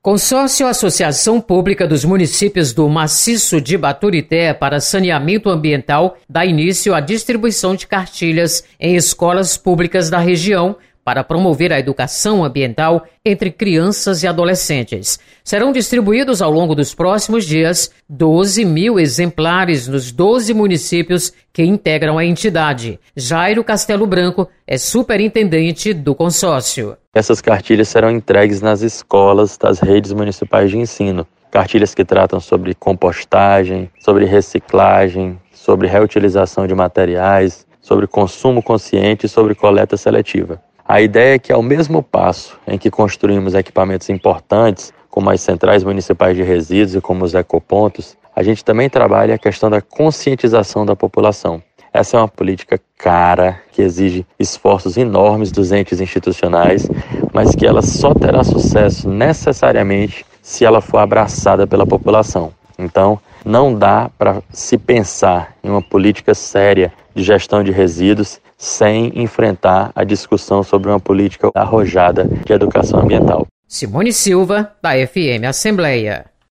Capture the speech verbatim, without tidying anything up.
Consórcio Associação Pública dos Municípios do Maciço de Baturité para Saneamento Ambiental dá início à distribuição de cartilhas em escolas públicas da região para promover a educação ambiental entre crianças e adolescentes. Serão distribuídos ao longo dos próximos dias doze mil exemplares nos doze municípios que integram a entidade. Jairo Castelo Branco é superintendente do consórcio. Essas cartilhas serão entregues nas escolas das redes municipais de ensino. Cartilhas que tratam sobre compostagem, sobre reciclagem, sobre reutilização de materiais, sobre consumo consciente e sobre coleta seletiva. A ideia é que, ao mesmo passo em que construímos equipamentos importantes, como as centrais municipais de resíduos e como os ecopontos, a gente também trabalha a questão da conscientização da população. Essa é uma política cara, que exige esforços enormes dos entes institucionais, mas que ela só terá sucesso necessariamente se ela for abraçada pela população. Então, não dá para se pensar em uma política séria de gestão de resíduos sem enfrentar a discussão sobre uma política arrojada de educação ambiental. Simone Silva, da F M Assembleia.